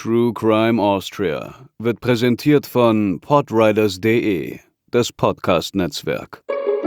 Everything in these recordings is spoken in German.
True Crime Austria wird präsentiert von podriders.de, das Podcast-Netzwerk.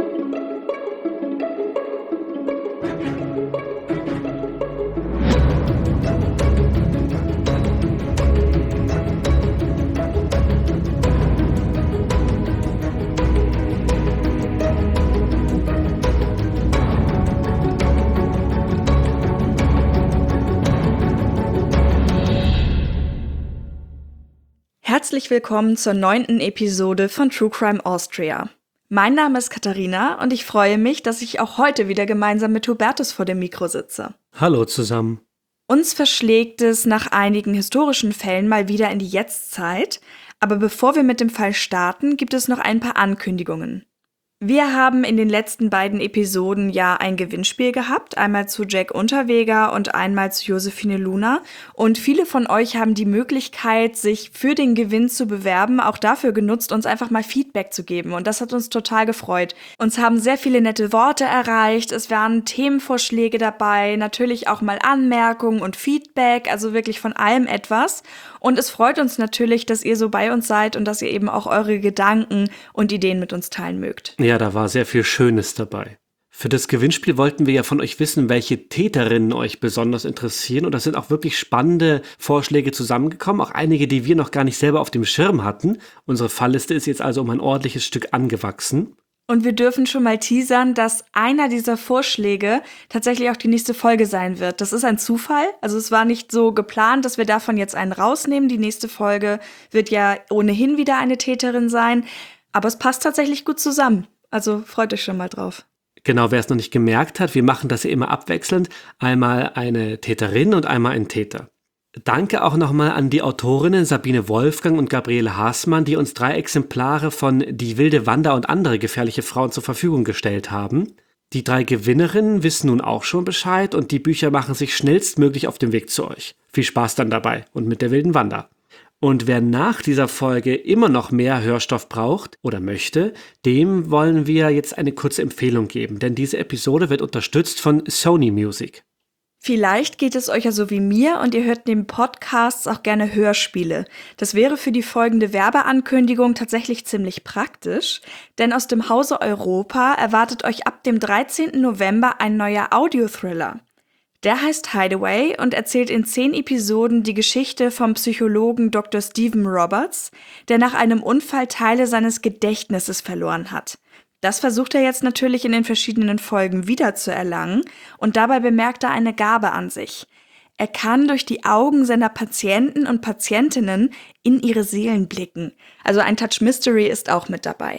Herzlich willkommen zur 9. Episode von True Crime Austria. Mein Name ist Katharina und ich freue mich, dass ich auch heute wieder gemeinsam mit Hubertus vor dem Mikro sitze. Hallo zusammen. Uns verschlägt es nach einigen historischen Fällen mal wieder in die Jetztzeit, aber bevor wir mit dem Fall starten, gibt es noch ein paar Ankündigungen. Wir haben in den letzten beiden Episoden ja ein Gewinnspiel gehabt, einmal zu Jack Unterweger und einmal zu Josephine Luna. Und viele von euch haben die Möglichkeit, sich für den Gewinn zu bewerben, auch dafür genutzt, uns einfach mal Feedback zu geben. Und das hat uns total gefreut. Uns haben sehr viele nette Worte erreicht, es waren Themenvorschläge dabei, natürlich auch mal Anmerkungen und Feedback, also wirklich von allem etwas. Und es freut uns natürlich, dass ihr so bei uns seid und dass ihr eben auch eure Gedanken und Ideen mit uns teilen mögt. Ja, da war sehr viel Schönes dabei. Für das Gewinnspiel wollten wir ja von euch wissen, welche Täterinnen euch besonders interessieren. Und da sind auch wirklich spannende Vorschläge zusammengekommen, auch einige, die wir noch gar nicht selber auf dem Schirm hatten. Unsere Fallliste ist jetzt also um ein ordentliches Stück angewachsen. Und wir dürfen schon mal teasern, dass einer dieser Vorschläge tatsächlich auch die nächste Folge sein wird. Das ist ein Zufall. Also es war nicht so geplant, dass wir davon jetzt einen rausnehmen. Die nächste Folge wird ja ohnehin wieder eine Täterin sein. Aber es passt tatsächlich gut zusammen. Also freut euch schon mal drauf. Genau, wer es noch nicht gemerkt hat, wir machen das ja immer abwechselnd. Einmal eine Täterin und einmal ein Täter. Danke auch nochmal an die Autorinnen Sabine Wolfgang und Gabriele Haßmann, die uns 3 Exemplare von Die wilde Wanda und andere gefährliche Frauen zur Verfügung gestellt haben. Die 3 Gewinnerinnen wissen nun auch schon Bescheid und die Bücher machen sich schnellstmöglich auf den Weg zu euch. Viel Spaß dann dabei und mit der wilden Wanda. Und wer nach dieser Folge immer noch mehr Hörstoff braucht oder möchte, dem wollen wir jetzt eine kurze Empfehlung geben, denn diese Episode wird unterstützt von Sony Music. Vielleicht geht es euch ja so wie mir und ihr hört neben Podcasts auch gerne Hörspiele. Das wäre für die folgende Werbeankündigung tatsächlich ziemlich praktisch, denn aus dem Hause Europa erwartet euch ab dem 13. November ein neuer Audiothriller. Der heißt Hideaway und erzählt in 10 Episoden die Geschichte vom Psychologen Dr. Stephen Roberts, der nach einem Unfall Teile seines Gedächtnisses verloren hat. Das versucht er jetzt natürlich in den verschiedenen Folgen wiederzuerlangen und dabei bemerkt er eine Gabe an sich. Er kann durch die Augen seiner Patienten und Patientinnen in ihre Seelen blicken. Also ein Touch Mystery ist auch mit dabei.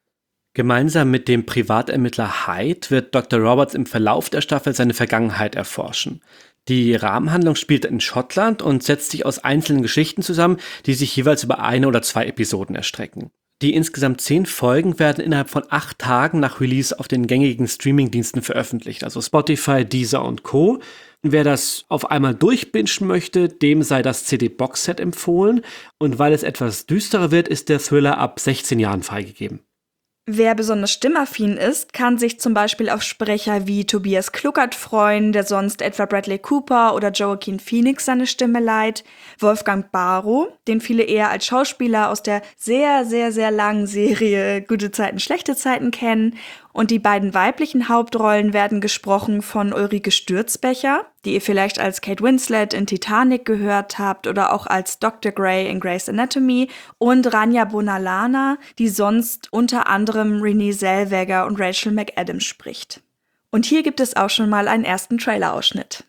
Gemeinsam mit dem Privatermittler Hyde wird Dr. Roberts im Verlauf der Staffel seine Vergangenheit erforschen. Die Rahmenhandlung spielt in Schottland und setzt sich aus einzelnen Geschichten zusammen, die sich jeweils über 1 oder 2 Episoden erstrecken. Die insgesamt 10 Folgen werden innerhalb von 8 Tagen nach Release auf den gängigen Streamingdiensten veröffentlicht, also Spotify, Deezer und Co. Wer das auf einmal durchbingen möchte, dem sei das CD-Box-Set empfohlen. Und weil es etwas düsterer wird, ist der Thriller ab 16 Jahren freigegeben. Wer besonders stimmaffin ist, kann sich zum Beispiel auf Sprecher wie Tobias Kluckert freuen, der sonst etwa Bradley Cooper oder Joaquin Phoenix seine Stimme leiht, Wolfgang Barrow, den viele eher als Schauspieler aus der sehr, sehr, sehr langen Serie Gute Zeiten, schlechte Zeiten kennen. Und die beiden weiblichen Hauptrollen werden gesprochen von Ulrike Stürzbecher, die ihr vielleicht als Kate Winslet in Titanic gehört habt oder auch als Dr. Grey in Grey's Anatomy, und Rania Bonalana, die sonst unter anderem Renée Zellweger und Rachel McAdams spricht. Und hier gibt es auch schon mal einen ersten Trailerausschnitt.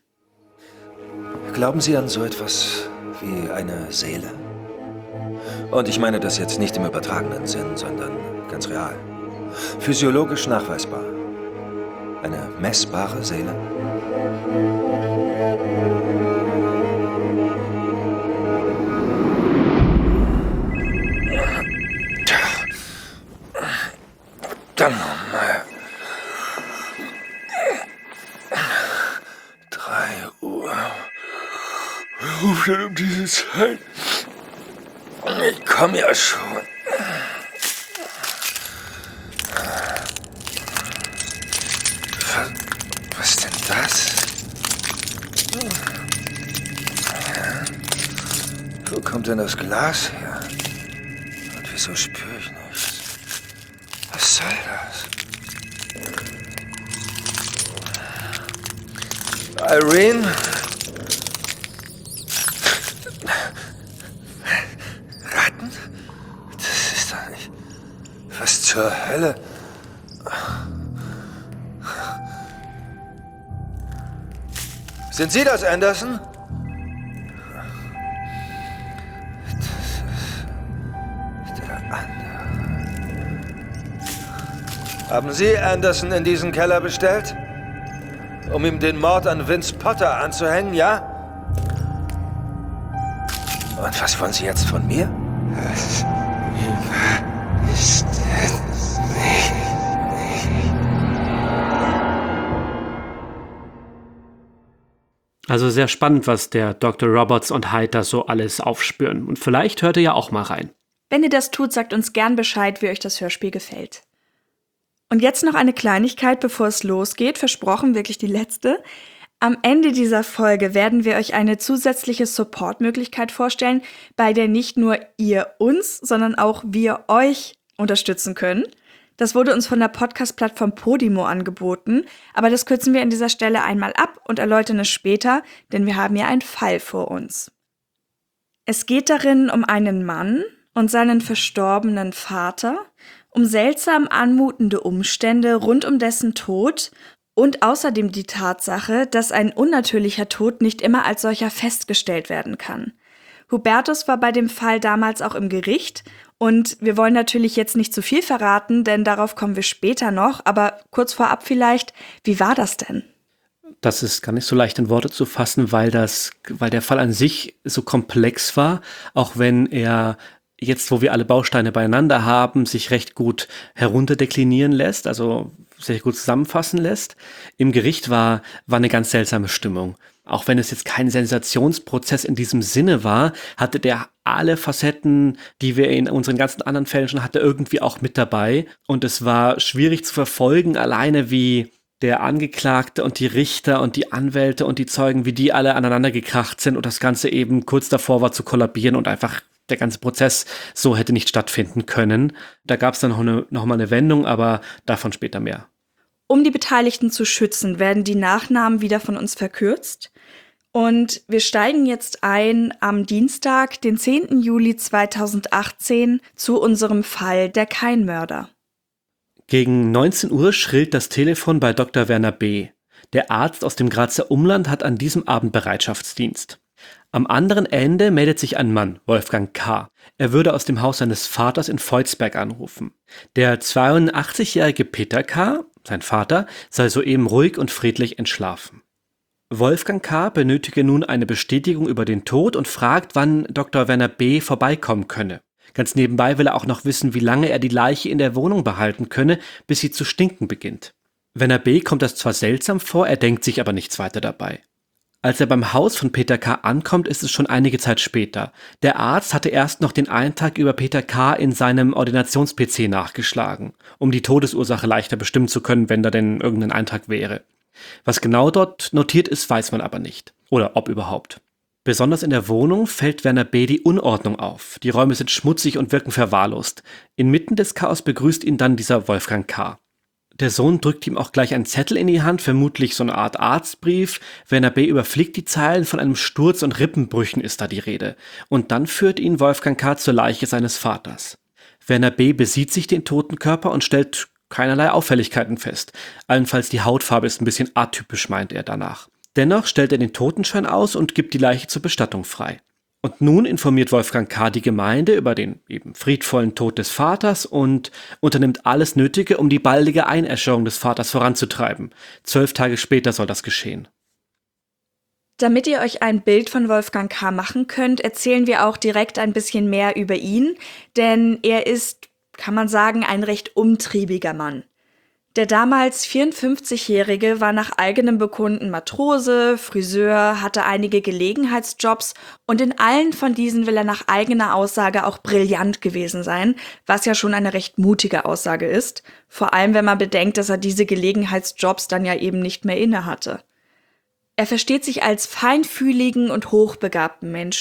Glauben Sie an so etwas wie eine Seele? Und ich meine das jetzt nicht im übertragenen Sinn, sondern ganz real. Physiologisch nachweisbar. Eine messbare Seele? Dann nochmal. 3 Uhr. Wer ruft denn um diese Zeit? Ich komm ja schon. Was ist denn das? Wo kommt denn das Glas her? Und wieso spüre ich nichts? Was soll das? Irene? Ratten? Das ist doch nicht... Was zur Hölle? Sind Sie das, Anderson? Das ist der andere. Haben Sie Anderson in diesen Keller bestellt? Um ihm den Mord an Vince Potter anzuhängen, ja? Und was wollen Sie jetzt von mir? Also sehr spannend, was der Dr. Roberts und Hyde da so alles aufspüren. Und vielleicht hört ihr ja auch mal rein. Wenn ihr das tut, sagt uns gern Bescheid, wie euch das Hörspiel gefällt. Und jetzt noch eine Kleinigkeit, bevor es losgeht. Versprochen, wirklich die letzte. Am Ende dieser Folge werden wir euch eine zusätzliche Support-Möglichkeit vorstellen, bei der nicht nur ihr uns, sondern auch wir euch unterstützen können. Das wurde uns von der Podcast-Plattform Podimo angeboten, aber das kürzen wir an dieser Stelle einmal ab und erläutern es später, denn wir haben ja einen Fall vor uns. Es geht darin um einen Mann und seinen verstorbenen Vater, um seltsam anmutende Umstände rund um dessen Tod und außerdem die Tatsache, dass ein unnatürlicher Tod nicht immer als solcher festgestellt werden kann. Hubertus war bei dem Fall damals auch im Gericht und wir wollen natürlich jetzt nicht zu viel verraten, denn darauf kommen wir später noch, aber kurz vorab vielleicht, wie war das denn? Das ist gar nicht so leicht in Worte zu fassen, weil der Fall an sich so komplex war, auch wenn er jetzt, wo wir alle Bausteine beieinander haben, sich recht gut herunterdeklinieren lässt, also sehr gut zusammenfassen lässt. Im Gericht war eine ganz seltsame Stimmung. Auch wenn es jetzt kein Sensationsprozess in diesem Sinne war, hatte der alle Facetten, die wir in unseren ganzen anderen Fällen schon hatten, irgendwie auch mit dabei. Und es war schwierig zu verfolgen, alleine wie der Angeklagte und die Richter und die Anwälte und die Zeugen, wie die alle aneinander gekracht sind und das Ganze eben kurz davor war zu kollabieren und einfach der ganze Prozess so hätte nicht stattfinden können. Da gab es dann noch mal eine Wendung, aber davon später mehr. Um die Beteiligten zu schützen, werden die Nachnamen wieder von uns verkürzt. Und wir steigen jetzt ein am Dienstag, den 10. Juli 2018, zu unserem Fall der Kain-Mörder. Gegen 19 Uhr schrillt das Telefon bei Dr. Werner B. Der Arzt aus dem Grazer Umland hat an diesem Abend Bereitschaftsdienst. Am anderen Ende meldet sich ein Mann, Wolfgang K. Er würde aus dem Haus seines Vaters in Voitsberg anrufen. Der 82-jährige Peter K., sein Vater, sei soeben ruhig und friedlich entschlafen. Wolfgang K. benötige nun eine Bestätigung über den Tod und fragt, wann Dr. Werner B. vorbeikommen könne. Ganz nebenbei will er auch noch wissen, wie lange er die Leiche in der Wohnung behalten könne, bis sie zu stinken beginnt. Werner B. kommt das zwar seltsam vor, er denkt sich aber nichts weiter dabei. Als er beim Haus von Peter K. ankommt, ist es schon einige Zeit später. Der Arzt hatte erst noch den Eintrag über Peter K. in seinem Ordinations-PC nachgeschlagen, um die Todesursache leichter bestimmen zu können, wenn da denn irgendein Eintrag wäre. Was genau dort notiert ist, weiß man aber nicht. Oder ob überhaupt. Besonders in der Wohnung fällt Werner B. die Unordnung auf. Die Räume sind schmutzig und wirken verwahrlost. Inmitten des Chaos begrüßt ihn dann dieser Wolfgang K. Der Sohn drückt ihm auch gleich einen Zettel in die Hand, vermutlich so eine Art Arztbrief. Werner B. überfliegt die Zeilen, von einem Sturz und Rippenbrüchen ist da die Rede. Und dann führt ihn Wolfgang K. zur Leiche seines Vaters. Werner B. besieht sich den toten Körper und stellt keinerlei Auffälligkeiten fest. Allenfalls die Hautfarbe ist ein bisschen atypisch, meint er danach. Dennoch stellt er den Totenschein aus und gibt die Leiche zur Bestattung frei. Und nun informiert Wolfgang K. die Gemeinde über den eben friedvollen Tod des Vaters und unternimmt alles Nötige, um die baldige Einäscherung des Vaters voranzutreiben. 12 Tage später soll das geschehen. Damit ihr euch ein Bild von Wolfgang K. machen könnt, erzählen wir auch direkt ein bisschen mehr über ihn, denn er ist, kann man sagen, ein recht umtriebiger Mann. Der damals 54-Jährige war nach eigenem Bekunden Matrose, Friseur, hatte einige Gelegenheitsjobs und in allen von diesen will er nach eigener Aussage auch brillant gewesen sein, was ja schon eine recht mutige Aussage ist, vor allem wenn man bedenkt, dass er diese Gelegenheitsjobs dann ja eben nicht mehr innehatte. Er versteht sich als feinfühligen und hochbegabten Menschen,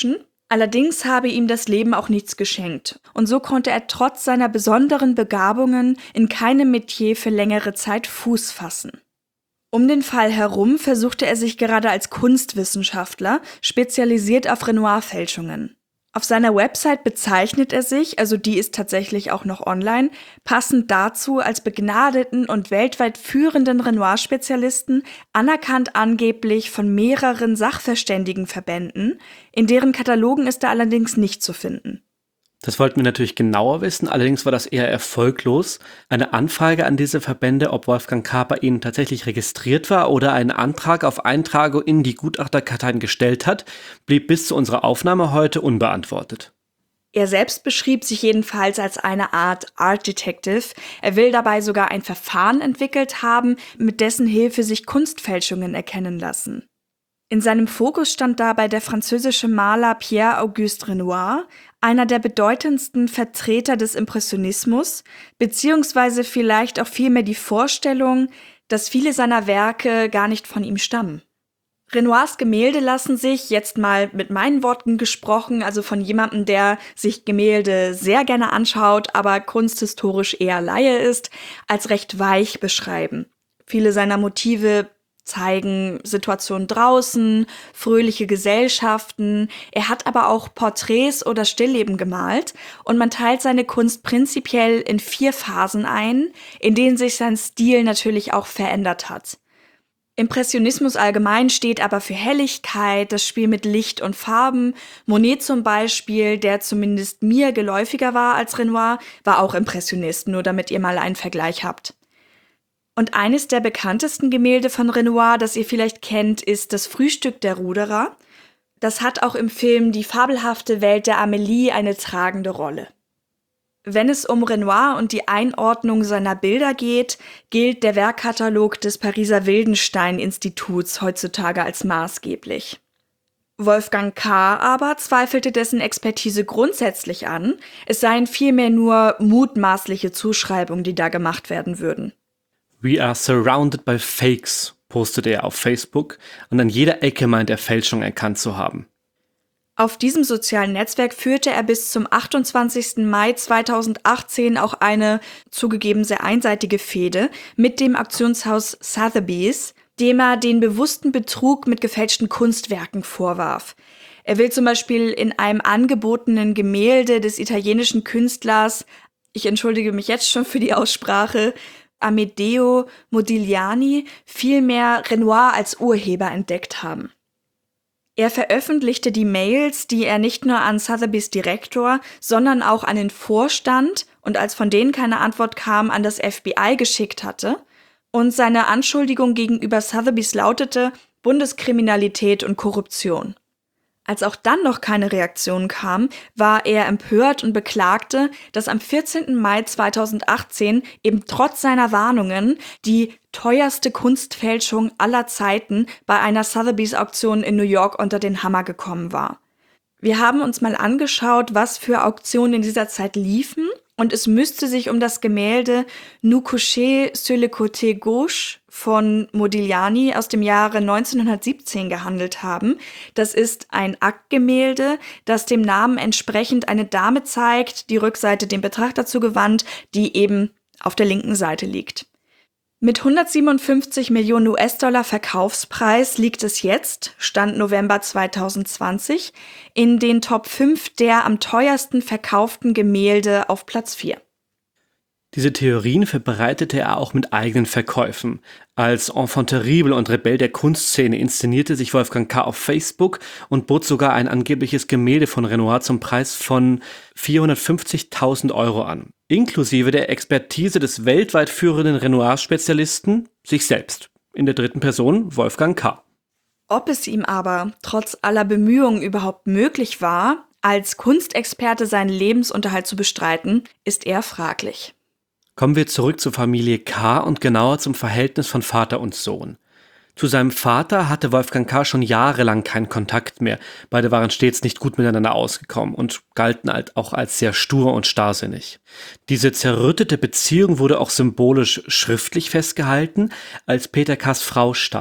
Allerdings habe ihm das Leben auch nichts geschenkt. Und so konnte er trotz seiner besonderen Begabungen in keinem Metier für längere Zeit Fuß fassen. Um den Fall herum versuchte er sich gerade als Kunstwissenschaftler, spezialisiert auf Renoir-Fälschungen. Auf seiner Website bezeichnet er sich, also die ist tatsächlich auch noch online, passend dazu als begnadeten und weltweit führenden Renoir-Spezialisten, anerkannt angeblich von mehreren Sachverständigenverbänden, in deren Katalogen ist er allerdings nicht zu finden. Das wollten wir natürlich genauer wissen, allerdings war das eher erfolglos. Eine Anfrage an diese Verbände, ob Wolfgang K. bei ihnen tatsächlich registriert war oder einen Antrag auf Eintragung in die Gutachterkarteien gestellt hat, blieb bis zu unserer Aufnahme heute unbeantwortet. Er selbst beschrieb sich jedenfalls als eine Art Art Detective. Er will dabei sogar ein Verfahren entwickelt haben, mit dessen Hilfe sich Kunstfälschungen erkennen lassen. In seinem Fokus stand dabei der französische Maler Pierre-Auguste Renoir, einer der bedeutendsten Vertreter des Impressionismus, beziehungsweise vielleicht auch vielmehr die Vorstellung, dass viele seiner Werke gar nicht von ihm stammen. Renoirs Gemälde lassen sich, jetzt mal mit meinen Worten gesprochen, also von jemandem, der sich Gemälde sehr gerne anschaut, aber kunsthistorisch eher Laie ist, als recht weich beschreiben. Viele seiner Motive zeigen Situationen draußen, fröhliche Gesellschaften. Er hat aber auch Porträts oder Stillleben gemalt und man teilt seine Kunst prinzipiell in 4 Phasen ein, in denen sich sein Stil natürlich auch verändert hat. Impressionismus allgemein steht aber für Helligkeit, das Spiel mit Licht und Farben. Monet zum Beispiel, der zumindest mir geläufiger war als Renoir, war auch Impressionist, nur damit ihr mal einen Vergleich habt. Und eines der bekanntesten Gemälde von Renoir, das ihr vielleicht kennt, ist das Frühstück der Ruderer. Das hat auch im Film Die fabelhafte Welt der Amélie eine tragende Rolle. Wenn es um Renoir und die Einordnung seiner Bilder geht, gilt der Werkkatalog des Pariser Wildenstein-Instituts heutzutage als maßgeblich. Wolfgang K. aber zweifelte dessen Expertise grundsätzlich an, es seien vielmehr nur mutmaßliche Zuschreibungen, die da gemacht werden würden. We are surrounded by fakes, postete er auf Facebook und an jeder Ecke meint er Fälschung erkannt zu haben. Auf diesem sozialen Netzwerk führte er bis zum 28. Mai 2018 auch eine, zugegeben sehr einseitige Fehde mit dem Auktionshaus Sotheby's, dem er den bewussten Betrug mit gefälschten Kunstwerken vorwarf. Er will zum Beispiel in einem angebotenen Gemälde des italienischen Künstlers, ich entschuldige mich jetzt schon für die Aussprache, Amedeo Modigliani vielmehr Renoir als Urheber entdeckt haben. Er veröffentlichte die Mails, die er nicht nur an Sotheby's Direktor, sondern auch an den Vorstand und als von denen keine Antwort kam, an das FBI geschickt hatte. Und seine Anschuldigung gegenüber Sotheby's lautete Bundeskriminalität und Korruption. Als auch dann noch keine Reaktion kam, war er empört und beklagte, dass am 14. Mai 2018 eben trotz seiner Warnungen die teuerste Kunstfälschung aller Zeiten bei einer Sotheby's-Auktion in New York unter den Hammer gekommen war. Wir haben uns mal angeschaut, was für Auktionen in dieser Zeit liefen, und es müsste sich um das Gemälde Nous coucher sur le côté gauche von Modigliani aus dem Jahre 1917 gehandelt haben. Das ist ein Aktgemälde, das dem Namen entsprechend eine Dame zeigt, die Rückseite dem Betrachter zugewandt, die eben auf der linken Seite liegt. Mit 157 Millionen US-Dollar Verkaufspreis liegt es jetzt, Stand November 2020, in den Top 5 der am teuersten verkauften Gemälde auf Platz 4. Diese Theorien verbreitete er auch mit eigenen Verkäufen. Als Enfant terrible und Rebell der Kunstszene inszenierte sich Wolfgang K. auf Facebook und bot sogar ein angebliches Gemälde von Renoir zum Preis von 450.000 Euro an, inklusive der Expertise des weltweit führenden Renoir-Spezialisten, sich selbst, in der dritten Person Wolfgang K. Ob es ihm aber trotz aller Bemühungen überhaupt möglich war, als Kunstexperte seinen Lebensunterhalt zu bestreiten, ist eher fraglich. Kommen wir zurück zur Familie K. und genauer zum Verhältnis von Vater und Sohn. Zu seinem Vater hatte Wolfgang K. schon jahrelang keinen Kontakt mehr. Beide waren stets nicht gut miteinander ausgekommen und galten halt auch als sehr stur und starrsinnig. Diese zerrüttete Beziehung wurde auch symbolisch schriftlich festgehalten, als Peter K.'s Frau starb.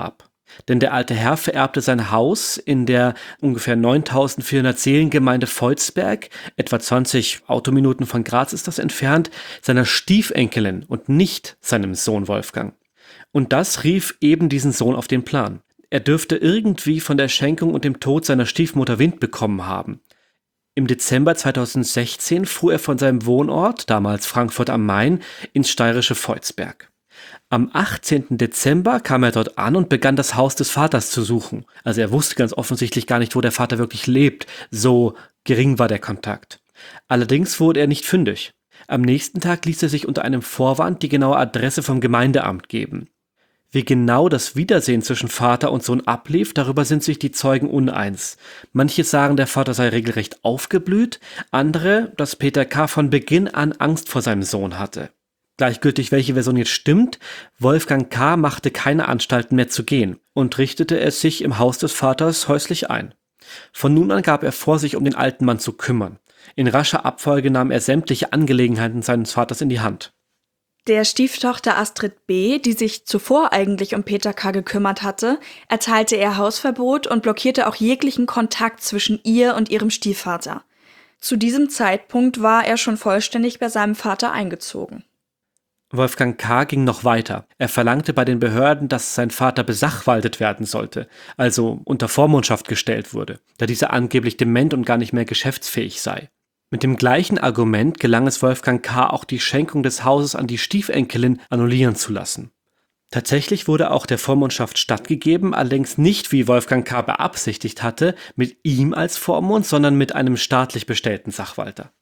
Denn der alte Herr vererbte sein Haus in der ungefähr 9400 Seelengemeinde Volzberg, etwa 20 Autominuten von Graz ist das entfernt, seiner Stiefenkelin und nicht seinem Sohn Wolfgang. Und das rief eben diesen Sohn auf den Plan. Er dürfte irgendwie von der Schenkung und dem Tod seiner Stiefmutter Wind bekommen haben. Im Dezember 2016 fuhr er von seinem Wohnort, damals Frankfurt am Main, ins steirische Volzberg. Am 18. Dezember kam er dort an und begann das Haus des Vaters zu suchen. Also er wusste ganz offensichtlich gar nicht, wo der Vater wirklich lebt. So gering war der Kontakt. Allerdings wurde er nicht fündig. Am nächsten Tag ließ er sich unter einem Vorwand die genaue Adresse vom Gemeindeamt geben. Wie genau das Wiedersehen zwischen Vater und Sohn ablief, darüber sind sich die Zeugen uneins. Manche sagen, der Vater sei regelrecht aufgeblüht, andere, dass Peter K. von Beginn an Angst vor seinem Sohn hatte. Gleichgültig, welche Version jetzt stimmt, Wolfgang K. machte keine Anstalten mehr zu gehen und richtete es sich im Haus des Vaters häuslich ein. Von nun an gab er vor, sich um den alten Mann zu kümmern. In rascher Abfolge nahm er sämtliche Angelegenheiten seines Vaters in die Hand. Der Stieftochter Astrid B., die sich zuvor eigentlich um Peter K. gekümmert hatte, erteilte er Hausverbot und blockierte auch jeglichen Kontakt zwischen ihr und ihrem Stiefvater. Zu diesem Zeitpunkt war er schon vollständig bei seinem Vater eingezogen. Wolfgang K. ging noch weiter. Er verlangte bei den Behörden, dass sein Vater besachwaltet werden sollte, also unter Vormundschaft gestellt wurde, da dieser angeblich dement und gar nicht mehr geschäftsfähig sei. Mit dem gleichen Argument gelang es Wolfgang K. auch die Schenkung des Hauses an die Stiefenkelin annullieren zu lassen. Tatsächlich wurde auch der Vormundschaft stattgegeben, allerdings nicht, wie Wolfgang K. beabsichtigt hatte, mit ihm als Vormund, sondern mit einem staatlich bestellten Sachwalter.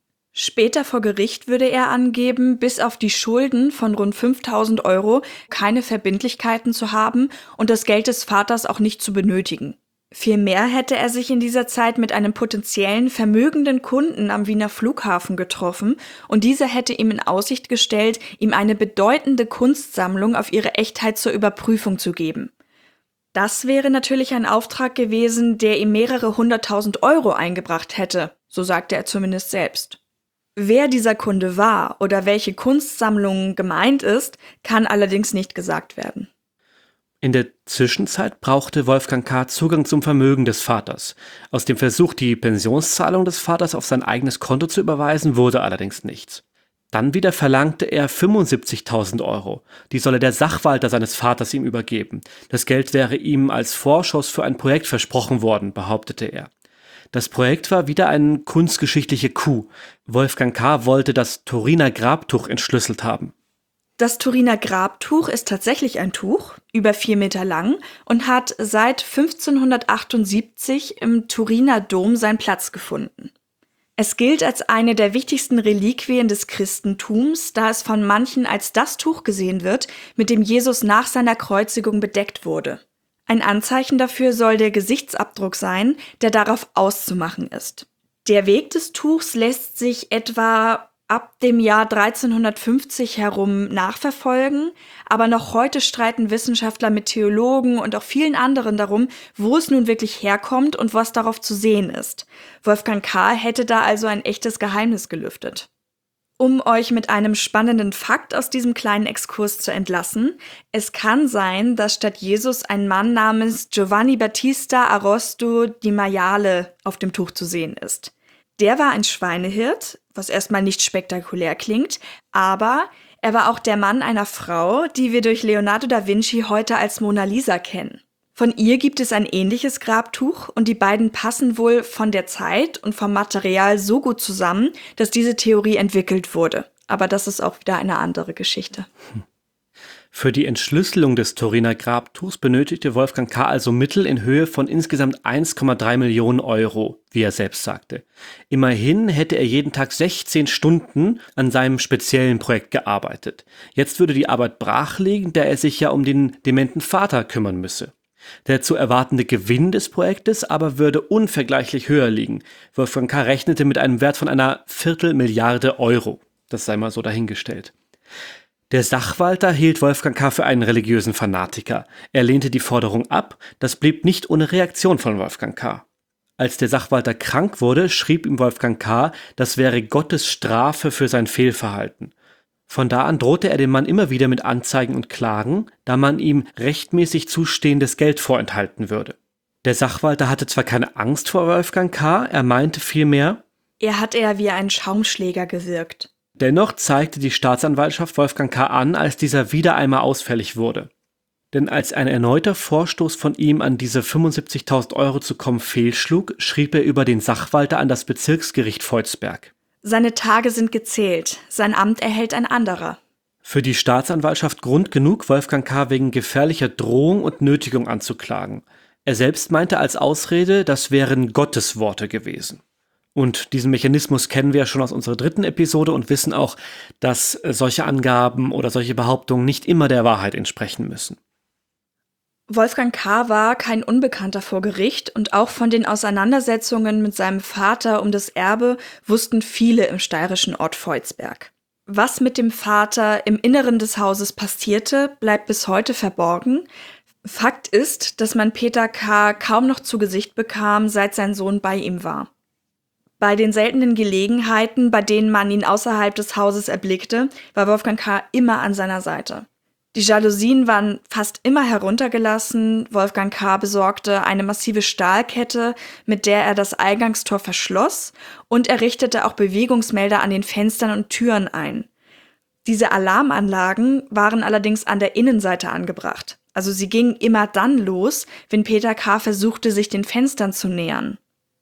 Später vor Gericht würde er angeben, bis auf die Schulden von rund 5.000 € keine Verbindlichkeiten zu haben und das Geld des Vaters auch nicht zu benötigen. Vielmehr hätte er sich in dieser Zeit mit einem potenziellen vermögenden Kunden am Wiener Flughafen getroffen und dieser hätte ihm in Aussicht gestellt, ihm eine bedeutende Kunstsammlung auf ihre Echtheit zur Überprüfung zu geben. Das wäre natürlich ein Auftrag gewesen, der ihm mehrere 100.000 € eingebracht hätte, so sagte er zumindest selbst. Wer dieser Kunde war oder welche Kunstsammlung gemeint ist, kann allerdings nicht gesagt werden. In der Zwischenzeit brauchte Wolfgang K. Zugang zum Vermögen des Vaters. Aus dem Versuch, die Pensionszahlung des Vaters auf sein eigenes Konto zu überweisen, wurde allerdings nichts. Dann wieder verlangte er 75.000 €. Die solle der Sachwalter seines Vaters ihm übergeben. Das Geld wäre ihm als Vorschuss für ein Projekt versprochen worden, behauptete er. Das Projekt war wieder eine kunstgeschichtliche Coup. Wolfgang K. wollte das Turiner Grabtuch entschlüsselt haben. Das Turiner Grabtuch ist tatsächlich ein Tuch, über 4 Meter lang und hat seit 1578 im Turiner Dom seinen Platz gefunden. Es gilt als eine der wichtigsten Reliquien des Christentums, da es von manchen als das Tuch gesehen wird, mit dem Jesus nach seiner Kreuzigung bedeckt wurde. Ein Anzeichen dafür soll der Gesichtsabdruck sein, der darauf auszumachen ist. Der Weg des Tuchs lässt sich etwa ab dem Jahr 1350 herum nachverfolgen, aber noch heute streiten Wissenschaftler mit Theologen und auch vielen anderen darum, wo es nun wirklich herkommt und was darauf zu sehen ist. Wolfgang K. hätte da also ein echtes Geheimnis gelüftet. Um euch mit einem spannenden Fakt aus diesem kleinen Exkurs zu entlassen: Es kann sein, dass statt Jesus ein Mann namens Giovanni Battista Ariosto di Maiale auf dem Tuch zu sehen ist. Der war ein Schweinehirt, was erstmal nicht spektakulär klingt, aber er war auch der Mann einer Frau, die wir durch Leonardo da Vinci heute als Mona Lisa kennen. Von ihr gibt es ein ähnliches Grabtuch und die beiden passen wohl von der Zeit und vom Material so gut zusammen, dass diese Theorie entwickelt wurde. Aber das ist auch wieder eine andere Geschichte. Für die Entschlüsselung des Turiner Grabtuchs benötigte Wolfgang K. also Mittel in Höhe von insgesamt 1,3 Millionen €, wie er selbst sagte. Immerhin hätte er jeden Tag 16 Stunden an seinem speziellen Projekt gearbeitet. Jetzt würde die Arbeit brach liegen, da er sich ja um den dementen Vater kümmern müsse. Der zu erwartende Gewinn des Projektes aber würde unvergleichlich höher liegen. Wolfgang K. rechnete mit einem Wert von einer 250 Milliarden €. Das sei mal so dahingestellt. Der Sachwalter hielt Wolfgang K. für einen religiösen Fanatiker. Er lehnte die Forderung ab, das blieb nicht ohne Reaktion von Wolfgang K. Als der Sachwalter krank wurde, schrieb ihm Wolfgang K., das wäre Gottes Strafe für sein Fehlverhalten. Von da an drohte er dem Mann immer wieder mit Anzeigen und Klagen, da man ihm rechtmäßig zustehendes Geld vorenthalten würde. Der Sachwalter hatte zwar keine Angst vor Wolfgang K., er meinte vielmehr, er hat eher wie ein Schaumschläger gewirkt. Dennoch zeigte die Staatsanwaltschaft Wolfgang K. an, als dieser wieder einmal ausfällig wurde. Denn als ein erneuter Vorstoß von ihm an diese 75.000 Euro zu kommen fehlschlug, schrieb er über den Sachwalter an das Bezirksgericht Volzberg. Seine Tage sind gezählt, sein Amt erhält ein anderer. Für die Staatsanwaltschaft Grund genug, Wolfgang K. wegen gefährlicher Drohung und Nötigung anzuklagen. Er selbst meinte als Ausrede, das wären Gottesworte gewesen. Und diesen Mechanismus kennen wir ja schon aus unserer 3. Episode und wissen auch, dass solche Angaben oder solche Behauptungen nicht immer der Wahrheit entsprechen müssen. Wolfgang K. war kein Unbekannter vor Gericht und auch von den Auseinandersetzungen mit seinem Vater um das Erbe wussten viele im steirischen Ort Volzberg. Was mit dem Vater im Inneren des Hauses passierte, bleibt bis heute verborgen. Fakt ist, dass man Peter K. kaum noch zu Gesicht bekam, seit sein Sohn bei ihm war. Bei den seltenen Gelegenheiten, bei denen man ihn außerhalb des Hauses erblickte, war Wolfgang K. immer an seiner Seite. Die Jalousien waren fast immer heruntergelassen. Wolfgang K. besorgte eine massive Stahlkette, mit der er das Eingangstor verschloss, und er richtete auch Bewegungsmelder an den Fenstern und Türen ein. Diese Alarmanlagen waren allerdings an der Innenseite angebracht. Also sie gingen immer dann los, wenn Peter K. versuchte, sich den Fenstern zu nähern.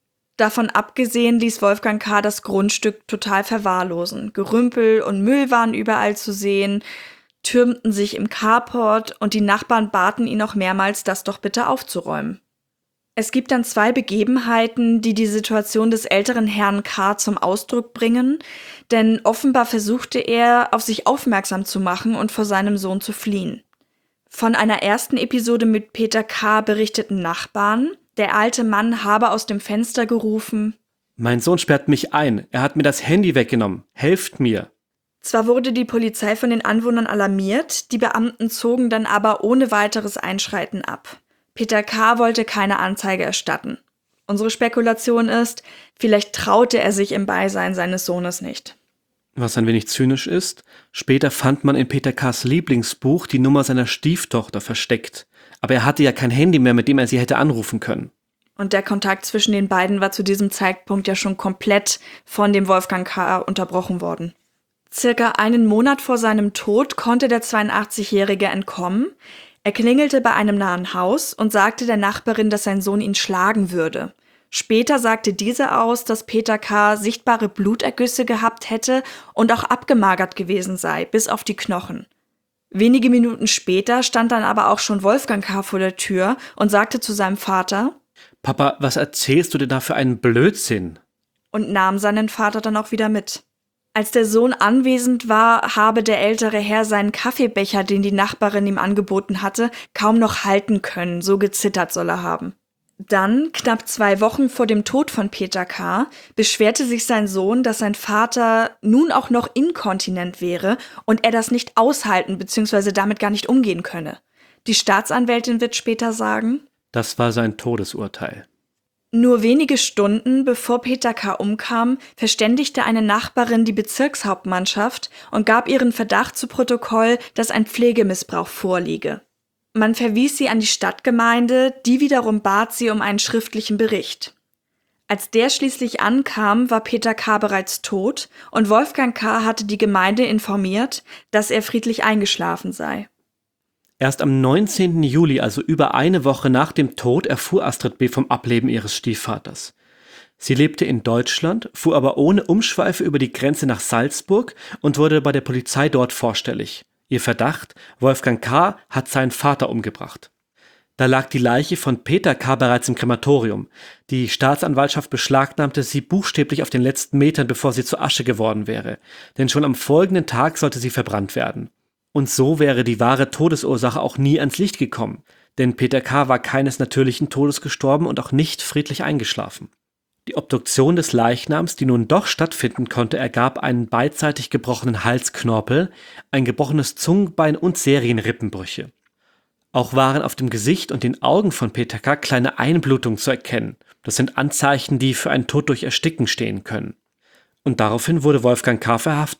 Davon abgesehen ließ Wolfgang K. das Grundstück total verwahrlosen. Gerümpel und Müll waren überall zu sehen, türmten sich im Carport und die Nachbarn baten ihn auch mehrmals, das doch bitte aufzuräumen. Es gibt dann 2 Begebenheiten, die die Situation des älteren Herrn K. zum Ausdruck bringen, denn offenbar versuchte er, auf sich aufmerksam zu machen und vor seinem Sohn zu fliehen. Von einer ersten Episode mit Peter K. berichteten Nachbarn. Der alte Mann habe aus dem Fenster gerufen: Mein Sohn sperrt mich ein, er hat mir das Handy weggenommen, helft mir. Zwar wurde die Polizei von den Anwohnern alarmiert, die Beamten zogen dann aber ohne weiteres Einschreiten ab. Peter K. wollte keine Anzeige erstatten. Unsere Spekulation ist, vielleicht traute er sich im Beisein seines Sohnes nicht. Was ein wenig zynisch ist, später fand man in Peter K.'s Lieblingsbuch die Nummer seiner Stieftochter versteckt. Aber er hatte ja kein Handy mehr, mit dem er sie hätte anrufen können. Und der Kontakt zwischen den beiden war zu diesem Zeitpunkt ja schon komplett von dem Wolfgang K. unterbrochen worden. Circa einen Monat vor seinem Tod konnte der 82-Jährige entkommen. Er klingelte bei einem nahen Haus und sagte der Nachbarin, dass sein Sohn ihn schlagen würde. Später sagte diese aus, dass Peter K. sichtbare Blutergüsse gehabt hätte und auch abgemagert gewesen sei, bis auf die Knochen. Wenige Minuten später stand dann aber auch schon Wolfgang K. vor der Tür und sagte zu seinem Vater: Papa, was erzählst du denn da für einen Blödsinn? Und nahm seinen Vater dann auch wieder mit. Als der Sohn anwesend war, habe der ältere Herr seinen Kaffeebecher, den die Nachbarin ihm angeboten hatte, kaum noch halten können, so gezittert soll er haben. Dann, knapp 2 Wochen vor dem Tod von Peter K., beschwerte sich sein Sohn, dass sein Vater nun auch noch inkontinent wäre und er das nicht aushalten bzw. damit gar nicht umgehen könne. Die Staatsanwältin wird später sagen: Das war sein Todesurteil. Nur wenige Stunden bevor Peter K. umkam, verständigte eine Nachbarin die Bezirkshauptmannschaft und gab ihren Verdacht zu Protokoll, dass ein Pflegemissbrauch vorliege. Man verwies sie an die Stadtgemeinde, die wiederum bat sie um einen schriftlichen Bericht. Als der schließlich ankam, war Peter K. bereits tot und Wolfgang K. hatte die Gemeinde informiert, dass er friedlich eingeschlafen sei. Erst am 19. Juli, also über eine Woche nach dem Tod, erfuhr Astrid B. vom Ableben ihres Stiefvaters. Sie lebte in Deutschland, fuhr aber ohne Umschweife über die Grenze nach Salzburg und wurde bei der Polizei dort vorstellig. Ihr Verdacht: Wolfgang K. hat seinen Vater umgebracht. Da lag die Leiche von Peter K. bereits im Krematorium. Die Staatsanwaltschaft beschlagnahmte sie buchstäblich auf den letzten Metern, bevor sie zu Asche geworden wäre. Denn schon am folgenden Tag sollte sie verbrannt werden. Und so wäre die wahre Todesursache auch nie ans Licht gekommen. Denn Peter K. war keines natürlichen Todes gestorben und auch nicht friedlich eingeschlafen. Die Obduktion des Leichnams, die nun doch stattfinden konnte, ergab einen beidseitig gebrochenen Halsknorpel, ein gebrochenes Zungenbein und Serienrippenbrüche. Auch waren auf dem Gesicht und den Augen von Peter K. kleine Einblutungen zu erkennen. Das sind Anzeichen, die für einen Tod durch Ersticken stehen können. Und daraufhin wurde Wolfgang K. verhaftet.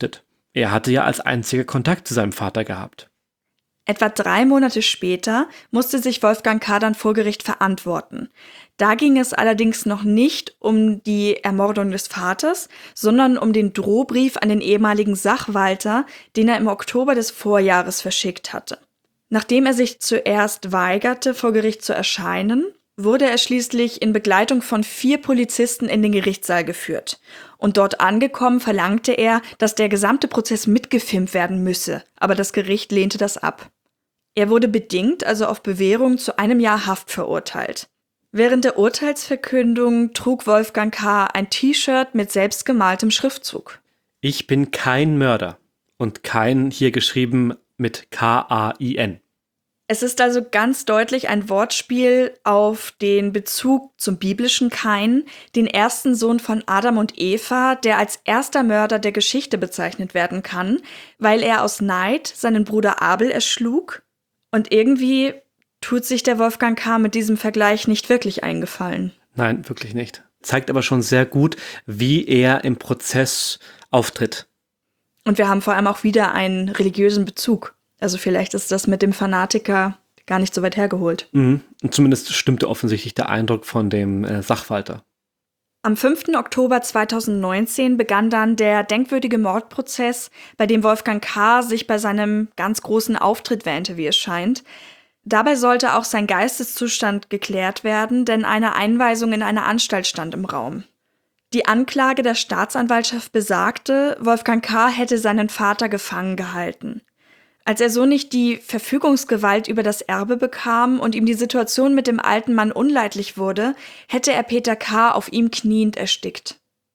Er hatte ja als einziger Kontakt zu seinem Vater gehabt. Etwa 3 Monate später musste sich Wolfgang K. dann vor Gericht verantworten. Da ging es allerdings noch nicht um die Ermordung des Vaters, sondern um den Drohbrief an den ehemaligen Sachwalter, den er im Oktober des Vorjahres verschickt hatte. Nachdem er sich zuerst weigerte, vor Gericht zu erscheinen, wurde er schließlich in Begleitung von 4 Polizisten in den Gerichtssaal geführt. Und dort angekommen verlangte er, dass der gesamte Prozess mitgefilmt werden müsse, aber das Gericht lehnte das ab. Er wurde bedingt, also auf Bewährung, zu 1 Jahr Haft verurteilt. Während der Urteilsverkündung trug Wolfgang K. ein T-Shirt mit selbstgemaltem Schriftzug. Ich bin kein Mörder. Und kein hier geschrieben mit K-A-I-N. Es ist also ganz deutlich ein Wortspiel auf den Bezug zum biblischen Kain, den ersten Sohn von Adam und Eva, der als erster Mörder der Geschichte bezeichnet werden kann, weil er aus Neid seinen Bruder Abel erschlug. Und irgendwie tut sich der Wolfgang K. mit diesem Vergleich nicht wirklich eingefallen. Nein, wirklich nicht. Zeigt aber schon sehr gut, wie er im Prozess auftritt. Und wir haben vor allem auch wieder einen religiösen Bezug. Also vielleicht ist das mit dem Fanatiker gar nicht so weit hergeholt. Und zumindest stimmte offensichtlich der Eindruck von dem Sachwalter. Am 5. Oktober 2019 begann dann der denkwürdige Mordprozess, bei dem Wolfgang K. sich bei seinem ganz großen Auftritt wähnte, wie es scheint. Dabei sollte auch sein Geisteszustand geklärt werden, denn eine Einweisung in eine Anstalt stand im Raum. Die Anklage der Staatsanwaltschaft besagte, Wolfgang K. hätte seinen Vater gefangen gehalten. Als er so nicht die Verfügungsgewalt über das Erbe bekam und ihm die Situation mit dem alten Mann unleidlich wurde, hätte er Peter K. auf ihm kniend erstickt.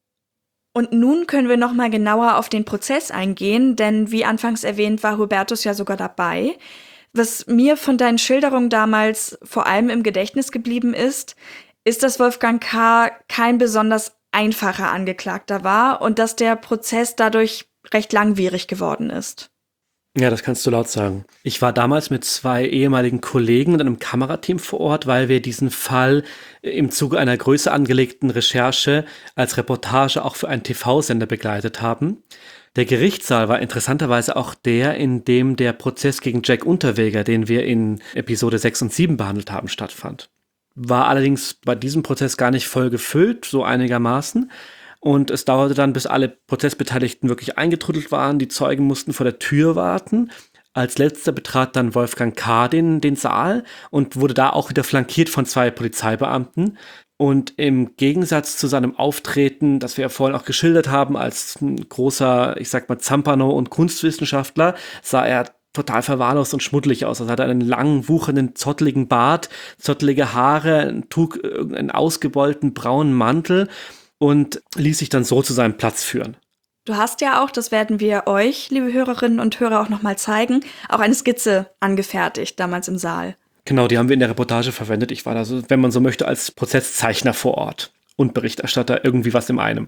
Und nun können wir nochmal genauer auf den Prozess eingehen, denn wie anfangs erwähnt, war Hubertus ja sogar dabei. Was mir von deinen Schilderungen damals vor allem im Gedächtnis geblieben ist, dass Wolfgang K. kein besonders einfacher Angeklagter war und dass der Prozess dadurch recht langwierig geworden ist. Ja, das kannst du laut sagen. Ich war damals mit 2 ehemaligen Kollegen und einem Kamerateam vor Ort, weil wir diesen Fall im Zuge einer größer angelegten Recherche als Reportage auch für einen TV-Sender begleitet haben. Der Gerichtssaal war interessanterweise auch der, in dem der Prozess gegen Jack Unterweger, den wir in Episode 6 und 7 behandelt haben, stattfand. War allerdings bei diesem Prozess gar nicht voll gefüllt, so einigermaßen. Und es dauerte dann, bis alle Prozessbeteiligten wirklich eingetrudelt waren. Die Zeugen mussten vor der Tür warten. Als letzter betrat dann Wolfgang K. den Saal und wurde da auch wieder flankiert von 2 Polizeibeamten. Und im Gegensatz zu seinem Auftreten, das wir ja vorhin auch geschildert haben, als ein großer, ich sag mal, Zampano und Kunstwissenschaftler, sah er total verwahrlost und schmuddelig aus. Er hatte einen langen, wuchernden, zotteligen Bart, zottelige Haare, trug einen ausgebeulten braunen Mantel und ließ sich dann so zu seinem Platz führen. Du hast ja auch, das werden wir euch, liebe Hörerinnen und Hörer, auch nochmal zeigen, auch eine Skizze angefertigt, damals im Saal. Genau, die haben wir in der Reportage verwendet. Ich war da so, wenn man so möchte, als Prozesszeichner vor Ort und Berichterstatter, irgendwie was in einem.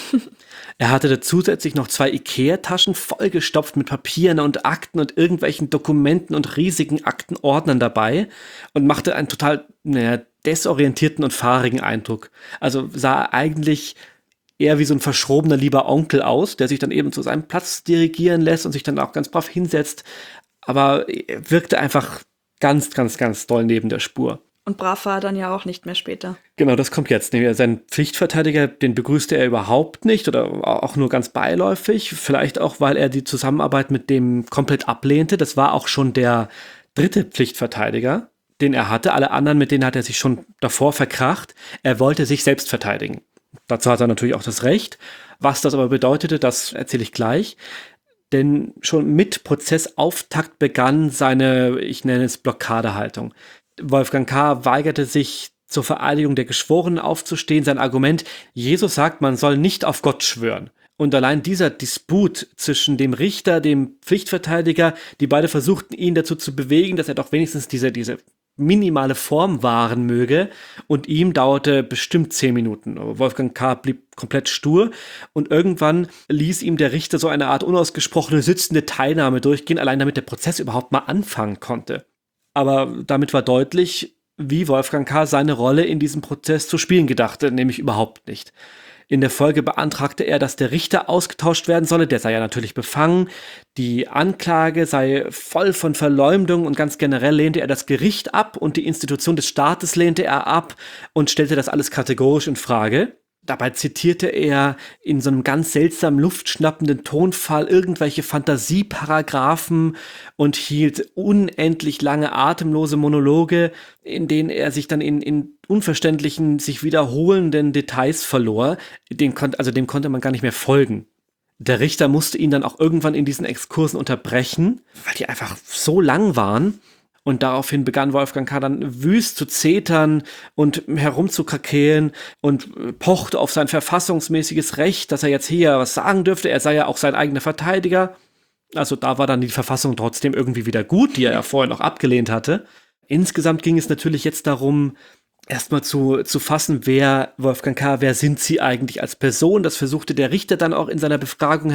Er hatte da zusätzlich noch 2 Ikea-Taschen vollgestopft mit Papieren und Akten und irgendwelchen Dokumenten und riesigen Aktenordnern dabei und machte einen total, desorientierten und fahrigen Eindruck. Also sah eigentlich eher wie so ein verschrobener lieber Onkel aus, der sich dann eben zu seinem Platz dirigieren lässt und sich dann auch ganz brav hinsetzt. Aber er wirkte einfach ganz, ganz, ganz doll neben der Spur. Und brav war er dann ja auch nicht mehr später. Genau, das kommt jetzt. Sein Pflichtverteidiger, den begrüßte er überhaupt nicht oder auch nur ganz beiläufig. Vielleicht auch, weil er die Zusammenarbeit mit dem komplett ablehnte. Das war auch schon der 3. Pflichtverteidiger, den er hatte. Alle anderen, mit denen hat er sich schon davor verkracht. Er wollte sich selbst verteidigen. Dazu hat er natürlich auch das Recht. Was das aber bedeutete, das erzähle ich gleich. Denn schon mit Prozessauftakt begann seine, ich nenne es Blockadehaltung. Wolfgang K. weigerte sich, zur Vereidigung der Geschworenen aufzustehen. Sein Argument, Jesus sagt, man soll nicht auf Gott schwören. Und allein dieser Disput zwischen dem Richter, dem Pflichtverteidiger, die beide versuchten, ihn dazu zu bewegen, dass er doch wenigstens diese minimale Form wahren möge. Und ihm dauerte bestimmt 10 Minuten. Aber Wolfgang K. blieb komplett stur. Und irgendwann ließ ihm der Richter so eine Art unausgesprochene sitzende Teilnahme durchgehen, allein damit der Prozess überhaupt mal anfangen konnte. Aber damit war deutlich, wie Wolfgang K. seine Rolle in diesem Prozess zu spielen gedachte, nämlich überhaupt nicht. In der Folge beantragte er, dass der Richter ausgetauscht werden solle. Der sei ja natürlich befangen. Die Anklage sei voll von Verleumdung und ganz generell lehnte er das Gericht ab und die Institution des Staates lehnte er ab und stellte das alles kategorisch in Frage. Dabei zitierte er in so einem ganz seltsamen, luftschnappenden Tonfall irgendwelche Fantasieparagraphen und hielt unendlich lange atemlose Monologe, in denen er sich dann in unverständlichen, sich wiederholenden Details verlor. Dem konnte man gar nicht mehr folgen. Der Richter musste ihn dann auch irgendwann in diesen Exkursen unterbrechen, weil die einfach so lang waren. Und daraufhin begann Wolfgang K. dann wüst zu zetern und herumzukrakeelen und pochte auf sein verfassungsmäßiges Recht, dass er jetzt hier was sagen dürfte. Er sei ja auch sein eigener Verteidiger. Also da war dann die Verfassung trotzdem irgendwie wieder gut, die er ja vorher noch abgelehnt hatte. Insgesamt ging es natürlich jetzt darum, erstmal zu fassen, wer sind Sie eigentlich als Person? Das versuchte der Richter dann auch in seiner Befragung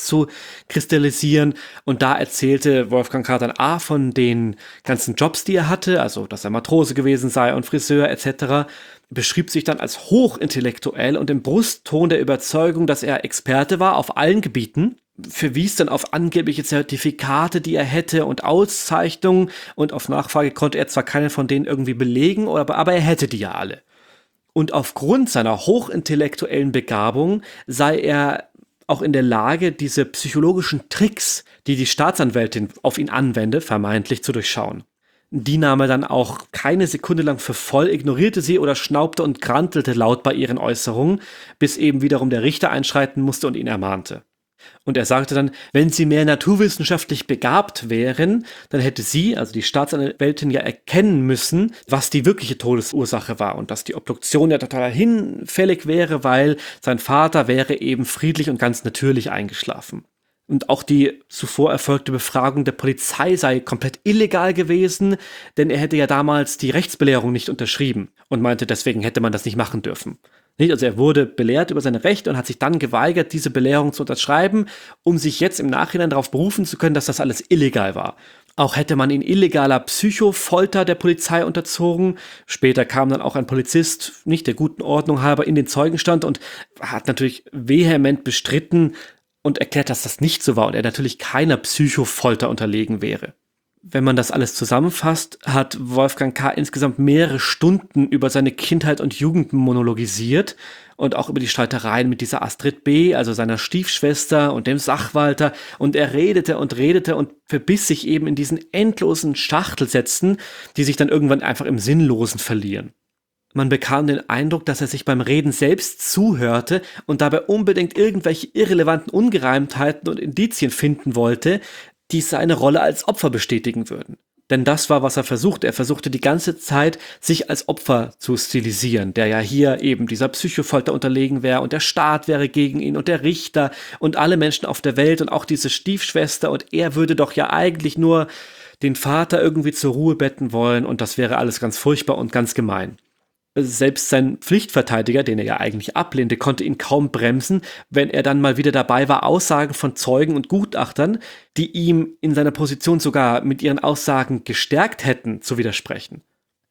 herauszukristallisieren. Und da erzählte Wolfgang K. dann von den ganzen Jobs, die er hatte, also dass er Matrose gewesen sei und Friseur etc., beschrieb sich dann als hochintellektuell und im Brustton der Überzeugung, dass er Experte war auf allen Gebieten, verwies dann auf angebliche Zertifikate, die er hätte und Auszeichnungen, und auf Nachfrage konnte er zwar keine von denen irgendwie belegen, aber er hätte die ja alle. Und aufgrund seiner hochintellektuellen Begabung sei er auch in der Lage, diese psychologischen Tricks, die die Staatsanwältin auf ihn anwende, vermeintlich zu durchschauen. Die nahm er dann auch keine Sekunde lang für voll, ignorierte sie oder schnaubte und grantelte laut bei ihren Äußerungen, bis eben wiederum der Richter einschreiten musste und ihn ermahnte. Und er sagte dann, wenn sie mehr naturwissenschaftlich begabt wären, dann hätte sie, also die Staatsanwältin, ja erkennen müssen, was die wirkliche Todesursache war und dass die Obduktion ja total hinfällig wäre, weil sein Vater wäre eben friedlich und ganz natürlich eingeschlafen. Und auch die zuvor erfolgte Befragung der Polizei sei komplett illegal gewesen, denn er hätte ja damals die Rechtsbelehrung nicht unterschrieben und meinte, deswegen hätte man das nicht machen dürfen. Also er wurde belehrt über seine Rechte und hat sich dann geweigert, diese Belehrung zu unterschreiben, um sich jetzt im Nachhinein darauf berufen zu können, dass das alles illegal war. Auch hätte man ihn illegaler Psychofolter der Polizei unterzogen. Später kam dann auch ein Polizist, nicht der guten Ordnung halber, in den Zeugenstand und hat natürlich vehement bestritten und erklärt, dass das nicht so war und er natürlich keiner Psychofolter unterlegen wäre. Wenn man das alles zusammenfasst, hat Wolfgang K. insgesamt mehrere Stunden über seine Kindheit und Jugend monologisiert und auch über die Streitereien mit dieser Astrid B., also seiner Stiefschwester und dem Sachwalter. Und er redete und verbiss sich eben in diesen endlosen Schachtelsätzen, die sich dann irgendwann einfach im Sinnlosen verlieren. Man bekam den Eindruck, dass er sich beim Reden selbst zuhörte und dabei unbedingt irgendwelche irrelevanten Ungereimtheiten und Indizien finden wollte, die seine Rolle als Opfer bestätigen würden. Denn das war, was er versuchte. Er versuchte die ganze Zeit, sich als Opfer zu stilisieren, der ja hier eben dieser Psychofolter unterlegen wäre und der Staat wäre gegen ihn und der Richter und alle Menschen auf der Welt und auch diese Stiefschwester und er würde doch ja eigentlich nur den Vater irgendwie zur Ruhe betten wollen und das wäre alles ganz furchtbar und ganz gemein. Selbst sein Pflichtverteidiger, den er ja eigentlich ablehnte, konnte ihn kaum bremsen, wenn er dann mal wieder dabei war, Aussagen von Zeugen und Gutachtern, die ihm in seiner Position sogar mit ihren Aussagen gestärkt hätten, zu widersprechen.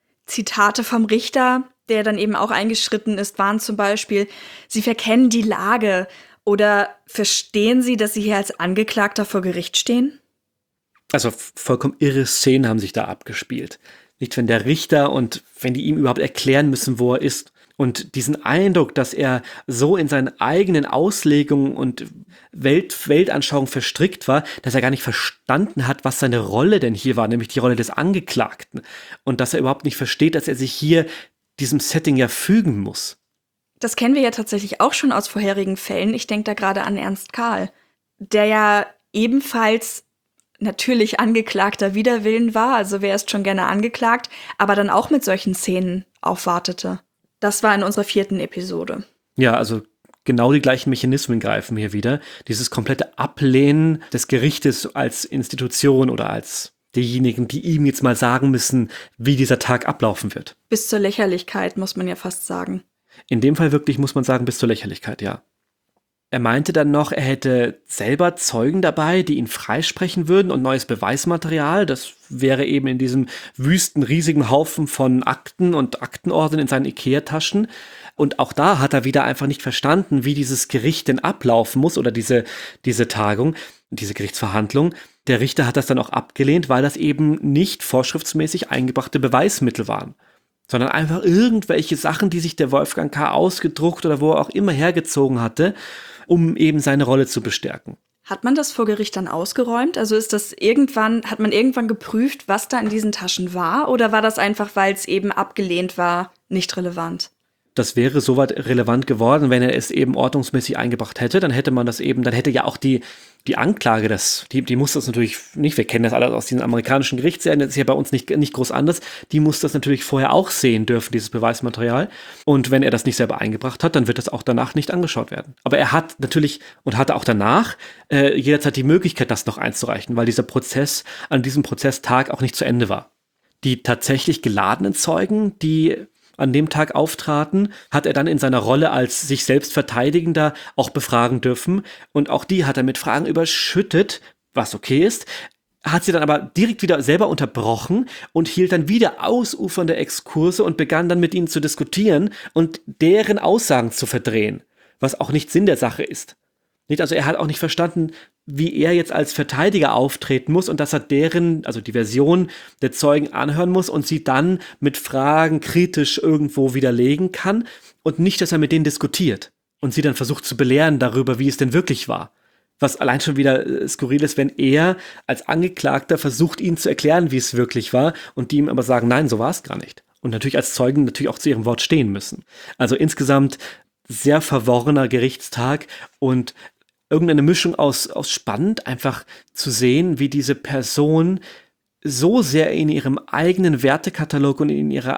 Zitate vom Richter, der dann eben auch eingeschritten ist, waren zum Beispiel: Sie verkennen die Lage oder verstehen Sie, dass Sie hier als Angeklagter vor Gericht stehen? Also vollkommen irre Szenen haben sich da abgespielt. Nicht, wenn der Richter und wenn die ihm überhaupt erklären müssen, wo er ist. Und diesen Eindruck, dass er so in seinen eigenen Auslegungen und Weltanschauungen verstrickt war, dass er gar nicht verstanden hat, was seine Rolle denn hier war, nämlich die Rolle des Angeklagten. Und dass er überhaupt nicht versteht, dass er sich hier diesem Setting ja fügen muss. Das kennen wir ja tatsächlich auch schon aus vorherigen Fällen. Ich denke da gerade an Ernst Karl, der ja ebenfalls natürlich Angeklagter wider Willen war, also wer ist schon gerne angeklagt, aber dann auch mit solchen Szenen aufwartete. Das war in unserer 4. Episode. Ja, also genau die gleichen Mechanismen greifen hier wieder. Dieses komplette Ablehnen des Gerichtes als Institution oder als diejenigen, die ihm jetzt mal sagen müssen, wie dieser Tag ablaufen wird. Bis zur Lächerlichkeit, muss man ja fast sagen. In dem Fall wirklich, muss man sagen, bis zur Lächerlichkeit, ja. Er meinte dann noch, er hätte selber Zeugen dabei, die ihn freisprechen würden und neues Beweismaterial. Das wäre eben in diesem wüsten, riesigen Haufen von Akten und Aktenordnern in seinen Ikea-Taschen. Und auch da hat er wieder einfach nicht verstanden, wie dieses Gericht denn ablaufen muss oder diese Tagung, diese Gerichtsverhandlung. Der Richter hat das dann auch abgelehnt, weil das eben nicht vorschriftsmäßig eingebrachte Beweismittel waren, sondern einfach irgendwelche Sachen, die sich der Wolfgang K. ausgedruckt oder wo er auch immer hergezogen hatte, um eben seine Rolle zu bestärken. Hat man das vor Gericht dann ausgeräumt? Also hat man irgendwann geprüft, was da in diesen Taschen war? Oder war das einfach, weil es eben abgelehnt war, nicht relevant? Das wäre soweit relevant geworden, wenn er es eben ordnungsmäßig eingebracht hätte. Dann hätte man das eben, dann hätte ja auch die Anklage, die muss das natürlich nicht, wir kennen das alle aus diesen amerikanischen Gerichtsserien, das ist ja bei uns nicht groß anders, die muss das natürlich vorher auch sehen dürfen, dieses Beweismaterial. Und wenn er das nicht selber eingebracht hat, dann wird das auch danach nicht angeschaut werden. Aber er hat natürlich und hatte auch danach jederzeit die Möglichkeit, das noch einzureichen, weil dieser Prozess an diesem Prozesstag auch nicht zu Ende war. Die tatsächlich geladenen Zeugen, die an dem Tag auftraten, hat er dann in seiner Rolle als sich selbst Verteidigender auch befragen dürfen. Und auch die hat er mit Fragen überschüttet, was okay ist, hat sie dann aber direkt wieder selber unterbrochen und hielt dann wieder ausufernde Exkurse und begann dann mit ihnen zu diskutieren und deren Aussagen zu verdrehen, was auch nicht Sinn der Sache ist. Also er hat auch nicht verstanden, wie er jetzt als Verteidiger auftreten muss und dass er die Version der Zeugen anhören muss und sie dann mit Fragen kritisch irgendwo widerlegen kann und nicht, dass er mit denen diskutiert und sie dann versucht zu belehren darüber, wie es denn wirklich war. Was allein schon wieder skurril ist, wenn er als Angeklagter versucht, ihnen zu erklären, wie es wirklich war und die ihm aber sagen, nein, so war es gar nicht. Und natürlich als Zeugen natürlich auch zu ihrem Wort stehen müssen. Also insgesamt sehr verworrener Gerichtstag und irgendeine Mischung aus spannend, einfach zu sehen, wie diese Person so sehr in ihrem eigenen Wertekatalog und in ihren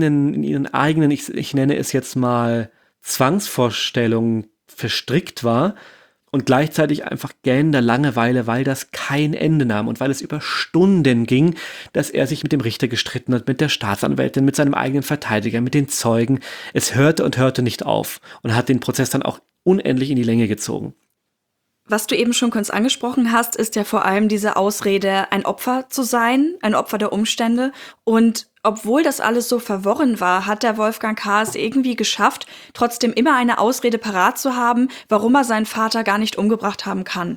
eigenen, ich nenne es jetzt mal Zwangsvorstellungen verstrickt war und gleichzeitig einfach gähnender Langeweile, weil das kein Ende nahm und weil es über Stunden ging, dass er sich mit dem Richter gestritten hat, mit der Staatsanwältin, mit seinem eigenen Verteidiger, mit den Zeugen. Es hörte und hörte nicht auf und hat den Prozess dann auch unendlich in die Länge gezogen. Was du eben schon kurz angesprochen hast, ist ja vor allem diese Ausrede, ein Opfer zu sein, ein Opfer der Umstände. Und obwohl das alles so verworren war, hat der Wolfgang K. es irgendwie geschafft, trotzdem immer eine Ausrede parat zu haben, warum er seinen Vater gar nicht umgebracht haben kann.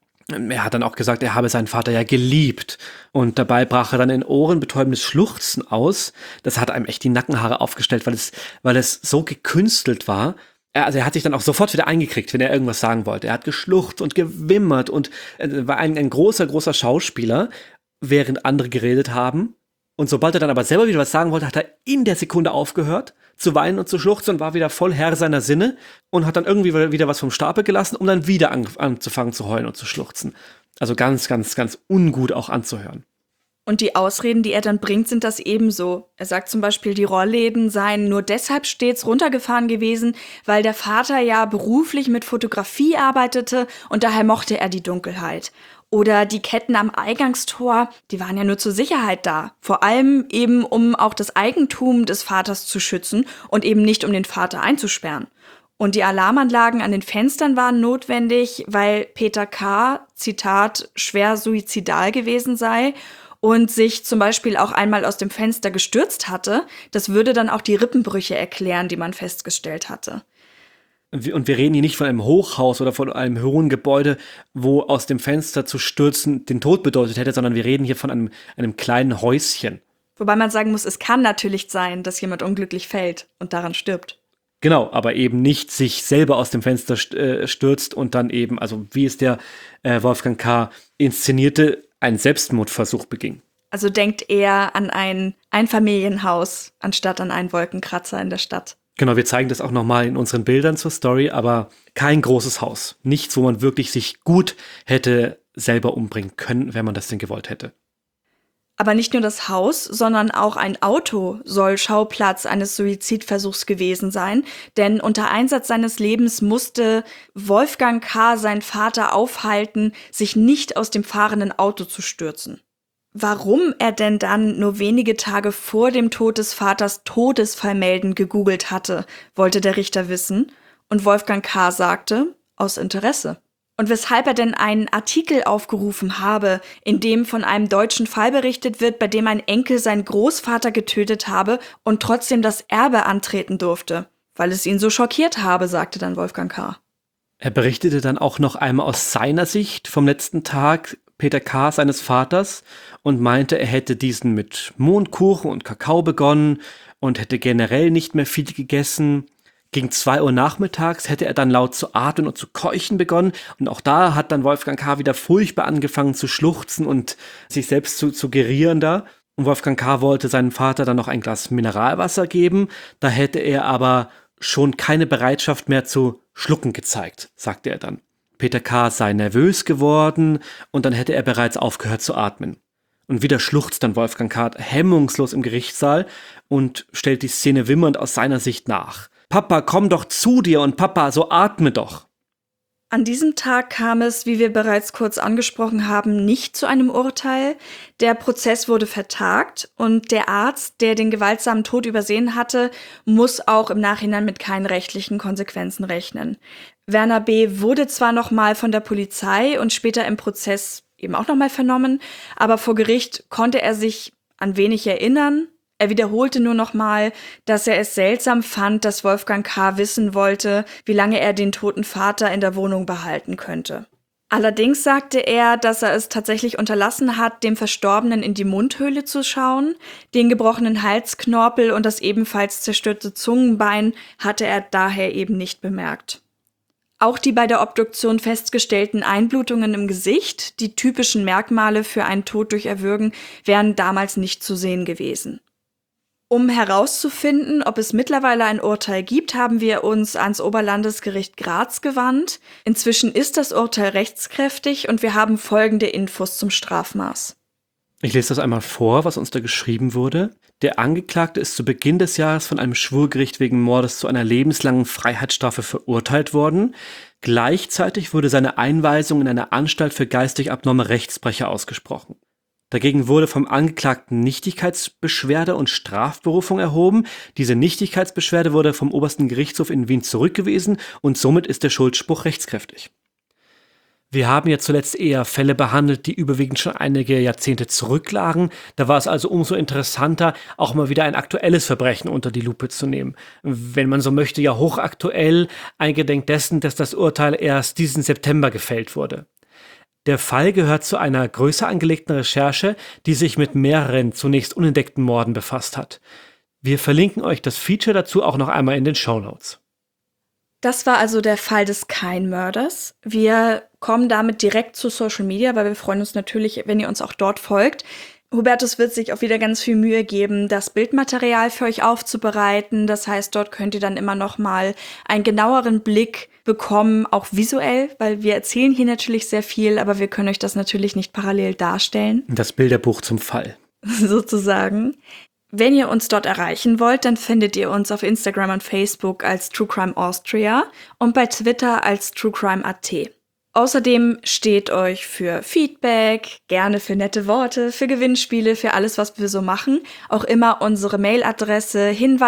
Er hat dann auch gesagt, er habe seinen Vater ja geliebt. Und dabei brach er dann in ohrenbetäubendes Schluchzen aus. Das hat einem echt die Nackenhaare aufgestellt, weil es so gekünstelt war. Also er hat sich dann auch sofort wieder eingekriegt, wenn er irgendwas sagen wollte. Er hat geschluchzt und gewimmert und war ein großer Schauspieler, während andere geredet haben. Und sobald er dann aber selber wieder was sagen wollte, hat er in der Sekunde aufgehört zu weinen und zu schluchzen und war wieder voll Herr seiner Sinne und hat dann irgendwie wieder was vom Stapel gelassen, um dann wieder anzufangen zu heulen und zu schluchzen. Also ganz ungut auch anzuhören. Und die Ausreden, die er dann bringt, sind das ebenso. Er sagt zum Beispiel, die Rollläden seien nur deshalb stets runtergefahren gewesen, weil der Vater ja beruflich mit Fotografie arbeitete und daher mochte er die Dunkelheit. Oder die Ketten am Eingangstor, die waren ja nur zur Sicherheit da. Vor allem eben, um auch das Eigentum des Vaters zu schützen und eben nicht, um den Vater einzusperren. Und die Alarmanlagen an den Fenstern waren notwendig, weil Peter K., Zitat, schwer suizidal gewesen sei und sich zum Beispiel auch einmal aus dem Fenster gestürzt hatte. Das würde dann auch die Rippenbrüche erklären, die man festgestellt hatte. Und wir reden hier nicht von einem Hochhaus oder von einem hohen Gebäude, wo aus dem Fenster zu stürzen den Tod bedeutet hätte, sondern wir reden hier von einem kleinen Häuschen. Wobei man sagen muss, es kann natürlich sein, dass jemand unglücklich fällt und daran stirbt. Genau, aber eben nicht sich selber aus dem Fenster stürzt und dann eben, also wie es der Wolfgang K. inszenierte, einen Selbstmordversuch beging. Also denkt eher an ein Einfamilienhaus, anstatt an einen Wolkenkratzer in der Stadt. Genau, wir zeigen das auch nochmal in unseren Bildern zur Story, aber kein großes Haus. Nichts, wo man wirklich sich gut hätte selber umbringen können, wenn man das denn gewollt hätte. Aber nicht nur das Haus, sondern auch ein Auto soll Schauplatz eines Suizidversuchs gewesen sein, denn unter Einsatz seines Lebens musste Wolfgang K. seinen Vater aufhalten, sich nicht aus dem fahrenden Auto zu stürzen. Warum er denn dann nur wenige Tage vor dem Tod des Vaters Todesfall melden gegoogelt hatte, wollte der Richter wissen. Und Wolfgang K. sagte, aus Interesse. Und weshalb er denn einen Artikel aufgerufen habe, in dem von einem deutschen Fall berichtet wird, bei dem ein Enkel seinen Großvater getötet habe und trotzdem das Erbe antreten durfte. Weil es ihn so schockiert habe, sagte dann Wolfgang K. Er berichtete dann auch noch einmal aus seiner Sicht vom letzten Tag Peter K., seines Vaters, und meinte, er hätte diesen mit Mohnkuchen und Kakao begonnen und hätte generell nicht mehr viel gegessen. Gegen 2 Uhr nachmittags hätte er dann laut zu atmen und zu keuchen begonnen. Und auch da hat dann Wolfgang K. wieder furchtbar angefangen zu schluchzen und sich selbst zu suggerieren da. Und Wolfgang K. wollte seinem Vater dann noch ein Glas Mineralwasser geben. Da hätte er aber schon keine Bereitschaft mehr zu schlucken gezeigt, sagte er dann. Peter K. sei nervös geworden und dann hätte er bereits aufgehört zu atmen. Und wieder schluchzt dann Wolfgang K. hemmungslos im Gerichtssaal und stellt die Szene wimmernd aus seiner Sicht nach. Papa, komm doch zu dir und Papa, so atme doch. An diesem Tag kam es, wie wir bereits kurz angesprochen haben, nicht zu einem Urteil. Der Prozess wurde vertagt und der Arzt, der den gewaltsamen Tod übersehen hatte, muss auch im Nachhinein mit keinen rechtlichen Konsequenzen rechnen. Werner B. wurde zwar nochmal von der Polizei und später im Prozess eben auch nochmal vernommen, aber vor Gericht konnte er sich an wenig erinnern. Er wiederholte nur nochmal, dass er es seltsam fand, dass Wolfgang K. wissen wollte, wie lange er den toten Vater in der Wohnung behalten könnte. Allerdings sagte er, dass er es tatsächlich unterlassen hat, dem Verstorbenen in die Mundhöhle zu schauen. Den gebrochenen Halsknorpel und das ebenfalls zerstörte Zungenbein hatte er daher eben nicht bemerkt. Auch die bei der Obduktion festgestellten Einblutungen im Gesicht, die typischen Merkmale für einen Tod durch Erwürgen, wären damals nicht zu sehen gewesen. Um herauszufinden, ob es mittlerweile ein Urteil gibt, haben wir uns ans Oberlandesgericht Graz gewandt. Inzwischen ist das Urteil rechtskräftig und wir haben folgende Infos zum Strafmaß. Ich lese das einmal vor, was uns da geschrieben wurde. Der Angeklagte ist zu Beginn des Jahres von einem Schwurgericht wegen Mordes zu einer lebenslangen Freiheitsstrafe verurteilt worden. Gleichzeitig wurde seine Einweisung in eine Anstalt für geistig abnorme Rechtsbrecher ausgesprochen. Dagegen wurde vom Angeklagten Nichtigkeitsbeschwerde und Strafberufung erhoben. Diese Nichtigkeitsbeschwerde wurde vom Obersten Gerichtshof in Wien zurückgewiesen und somit ist der Schuldspruch rechtskräftig. Wir haben ja zuletzt eher Fälle behandelt, die überwiegend schon einige Jahrzehnte zurücklagen. Da war es also umso interessanter, auch mal wieder ein aktuelles Verbrechen unter die Lupe zu nehmen. Wenn man so möchte, ja hochaktuell, eingedenk dessen, dass das Urteil erst diesen September gefällt wurde. Der Fall gehört zu einer größer angelegten Recherche, die sich mit mehreren zunächst unentdeckten Morden befasst hat. Wir verlinken euch das Feature dazu auch noch einmal in den Shownotes. Das war also der Fall des Kain-Mörders. Wir kommen damit direkt zu Social Media, weil wir freuen uns natürlich, wenn ihr uns auch dort folgt. Hubertus wird sich auch wieder ganz viel Mühe geben, das Bildmaterial für euch aufzubereiten. Das heißt, dort könnt ihr dann immer noch mal einen genaueren Blick bekommen, auch visuell, weil wir erzählen hier natürlich sehr viel, aber wir können euch das natürlich nicht parallel darstellen. Das Bilderbuch zum Fall. Sozusagen. Wenn ihr uns dort erreichen wollt, dann findet ihr uns auf Instagram und Facebook als True Crime Austria und bei Twitter als TrueCrime.at. Außerdem steht euch für Feedback, gerne für nette Worte, für Gewinnspiele, für alles, was wir so machen, auch immer unsere Mailadresse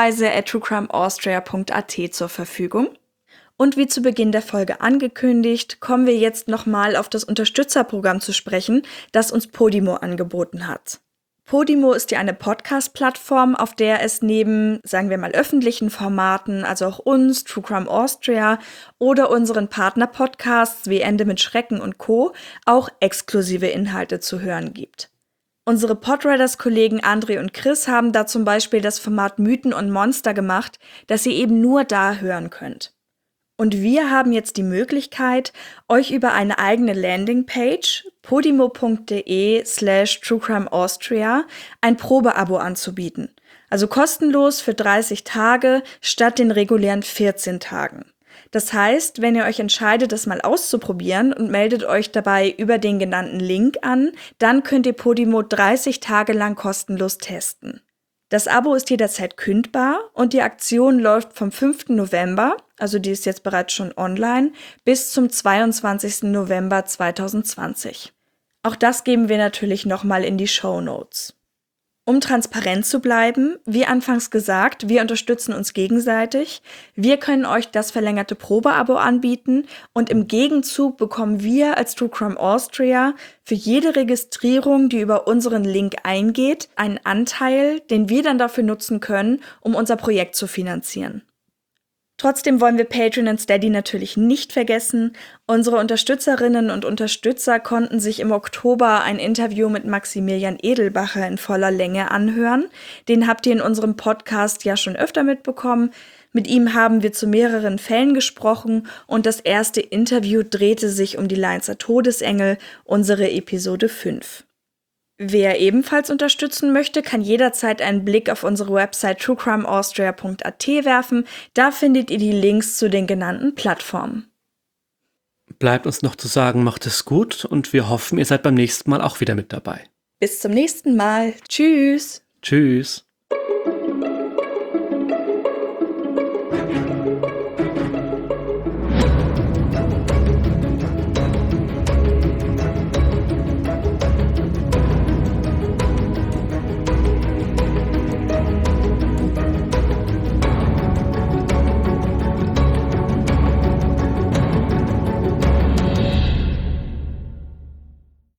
hinweise@truecrimeaustria.at zur Verfügung. Und wie zu Beginn der Folge angekündigt, kommen wir jetzt nochmal auf das Unterstützerprogramm zu sprechen, das uns Podimo angeboten hat. Podimo ist ja eine Podcast-Plattform, auf der es neben, sagen wir mal, öffentlichen Formaten, also auch uns, True Crime Austria oder unseren Partner-Podcasts wie Ende mit Schrecken und Co. auch exklusive Inhalte zu hören gibt. Unsere Podriders-Kollegen André und Chris haben da zum Beispiel das Format Mythen und Monster gemacht, das ihr eben nur da hören könnt. Und wir haben jetzt die Möglichkeit, euch über eine eigene Landingpage, podimo.de/truecrimeaustria, ein Probeabo anzubieten. Also kostenlos für 30 Tage statt den regulären 14 Tagen. Das heißt, wenn ihr euch entscheidet, das mal auszuprobieren und meldet euch dabei über den genannten Link an, dann könnt ihr Podimo 30 Tage lang kostenlos testen. Das Abo ist jederzeit kündbar und die Aktion läuft vom 5. November, also die ist jetzt bereits schon online, bis zum 22. November 2020. Auch das geben wir natürlich nochmal in die Shownotes. Um transparent zu bleiben, wie anfangs gesagt, wir unterstützen uns gegenseitig. Wir können euch das verlängerte Probeabo anbieten und im Gegenzug bekommen wir als True Crime Austria für jede Registrierung, die über unseren Link eingeht, einen Anteil, den wir dann dafür nutzen können, um unser Projekt zu finanzieren. Trotzdem wollen wir Patreon und Steady natürlich nicht vergessen. Unsere Unterstützerinnen und Unterstützer konnten sich im Oktober ein Interview mit Maximilian Edelbacher in voller Länge anhören. Den habt ihr in unserem Podcast ja schon öfter mitbekommen. Mit ihm haben wir zu mehreren Fällen gesprochen und das erste Interview drehte sich um die Leinzer Todesengel, unsere Episode 5. Wer ebenfalls unterstützen möchte, kann jederzeit einen Blick auf unsere Website truecrimeaustria.at werfen. Da findet ihr die Links zu den genannten Plattformen. Bleibt uns noch zu sagen, macht es gut und wir hoffen, ihr seid beim nächsten Mal auch wieder mit dabei. Bis zum nächsten Mal. Tschüss. Tschüss.